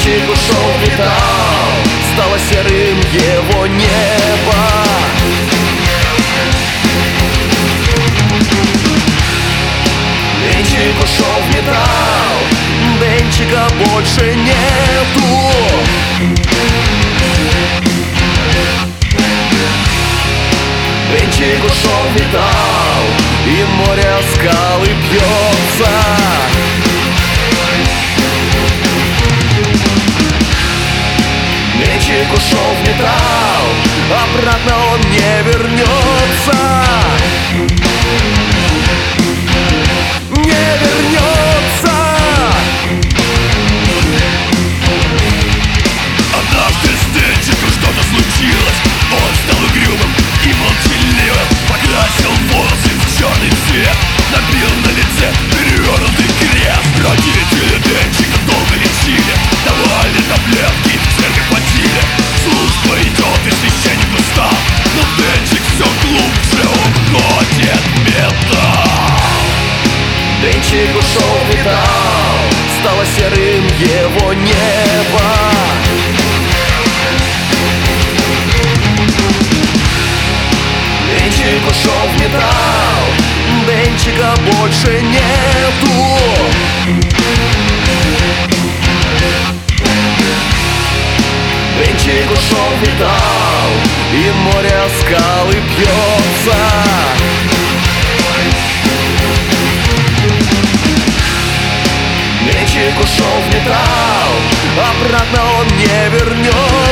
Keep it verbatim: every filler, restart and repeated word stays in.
Денчик ушел в металл, стало серым его небо. Денчик ушел в металл, Денчика больше нету. Денчик ушел в металл, и море о скалы бьется. Денчик ушел в металл, обратно он не вернется. Не вернется. Однажды с Денчиком что-то случилось. Он стал угрюмым и молчаливым, покрасил волосы в черный цвет, набил на лице перевернутый крест. Родители Денчика долго лечили, давали таблетки, в церковь водили. Служба идет и священник устал, но Денчик все глубже уходит в металл. Денчик ушел в металл, стало серым его небо. Денчик ушел в металл, Денчика больше нету. Денчик ушел в металл, и море о скалы бьется. Денчик ушел в металл, обратно он не вернется.